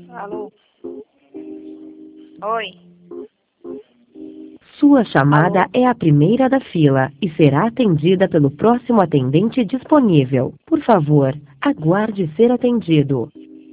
Alô? Oi? Sua chamada Alô? é a primeira da fila e será atendida pelo próximo atendente disponível. Por favor, aguarde ser atendido.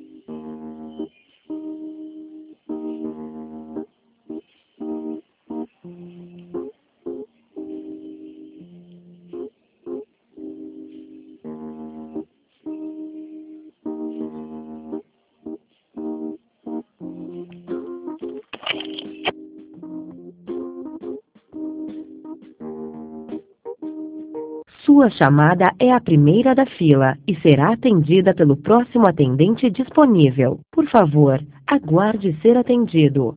Sua chamada é a primeira da fila e será atendida pelo próximo atendente disponível. Por favor, aguarde ser atendido.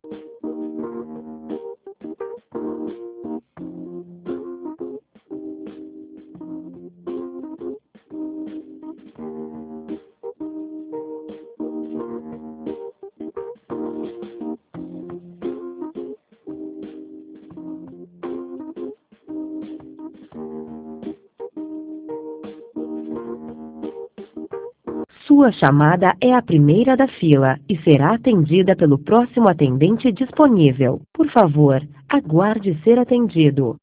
Sua chamada é a primeira da fila e será atendida pelo próximo atendente disponível. Por favor, aguarde ser atendido.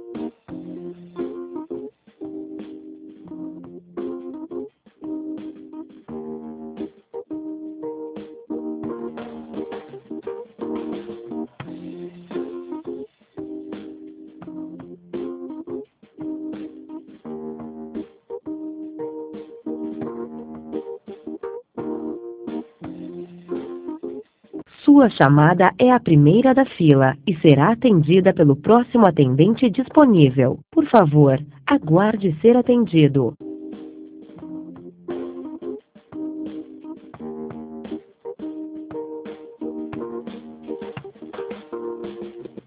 Sua chamada é a primeira da fila e será atendida pelo próximo atendente disponível. Por favor, aguarde ser atendido.